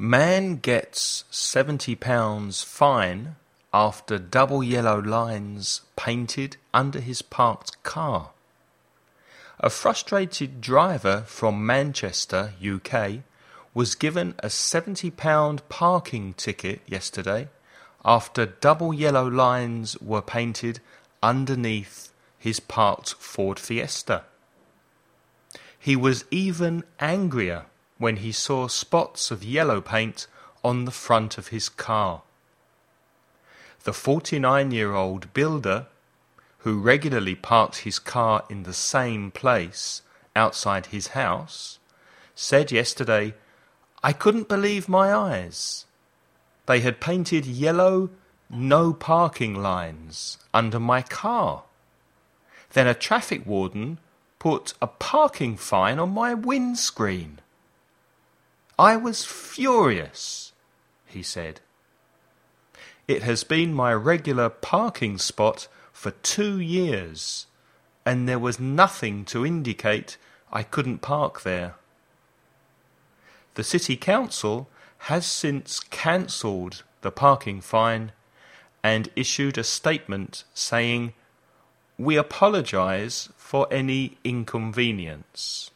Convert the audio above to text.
Man gets £70 fine after double yellow lines painted under his parked car. A frustrated driver from Manchester, UK, was given a £70 parking ticket yesterday after double yellow lines were painted underneath his parked Ford Fiesta. He was even angrier when he saw spots of yellow paint on the front of his car. The 49-year-old builder, who regularly parked his car in the same place outside his house, said yesterday, "I couldn't believe my eyes. They had painted yellow no parking lines under my car. Then a traffic warden put a parking fine on my windscreen. I was furious," he said. "It has been my regular parking spot for 2 years, and there was nothing to indicate I couldn't park there." The City Council has since cancelled the parking fine and issued a statement saying, "We apologise for any inconvenience."